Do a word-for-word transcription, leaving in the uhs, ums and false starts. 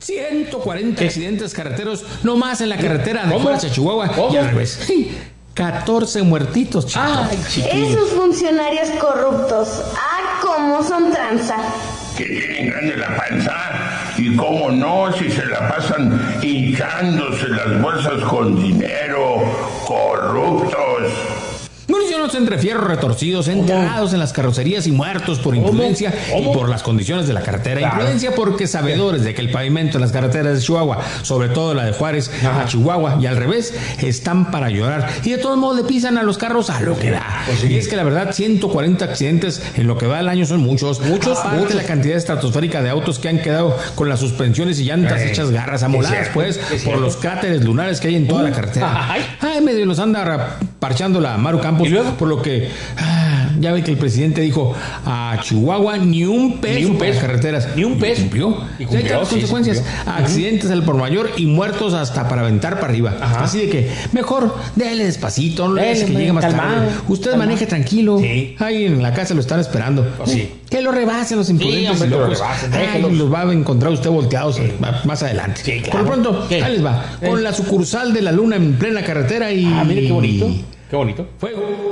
ciento cuarenta accidentes carreteros nomás en la carretera de Juárez a Chihuahua. ¿Cómo? Y al revés. catorce muertitos, chico. Ay, Esos funcionarios corruptos, ah, cómo son tranza. Que tienen grande la panza. Y cómo no, si se la pasan hinchándose las bolsas con dinero. Corruptos. Municiones entre fierros retorcidos, enterrados en las carrocerías y muertos por imprudencia ¿Cómo? y por las condiciones de la carretera. Claro. Imprudencia porque sabedores de que el pavimento en las carreteras de Chihuahua, sobre todo la de Juárez Ajá. a Chihuahua y al revés, están para llorar. Y de todos modos le pisan a los carros a lo que da. Pues sí. Y es que la verdad, ciento cuarenta accidentes en lo que va del año son muchos. Muchos, aparte muchos. la cantidad estratosférica de autos que han quedado con las suspensiones y llantas Eh, hechas garras es amoladas, cierto, pues, es por cierto. los cráteres lunares que hay en toda Uh, la carretera. ay. Ay, medio los anda ra- parchando la Maru Campos. ¿Y luego? Por lo que ah, ya ve que el presidente dijo a Chihuahua ni un peso, Ni un para las peso. carreteras. Ni un peso. Y cumplió. Y Y cumplió, ahí están las sí, sí consecuencias. cumplió. Accidentes al por mayor y muertos hasta para aventar para arriba. Ajá. Así de que mejor déle despacito, no le Dele, dejes que hombre, llegue más calmado, tarde. Usted calmado. maneje tranquilo. Sí. Ahí en la casa lo están esperando. Pues sí. Que lo rebasen los imprudentes hombre, y que lo locos. rebasen, Ay, déjelos. los va a encontrar usted volteados ma- más adelante. Sí, claro. Por lo pronto, ¿Qué? ahí les va. Eh. Con la sucursal de la Luna en plena carretera y... Ah, mire qué bonito. Qué bonito. Fuego.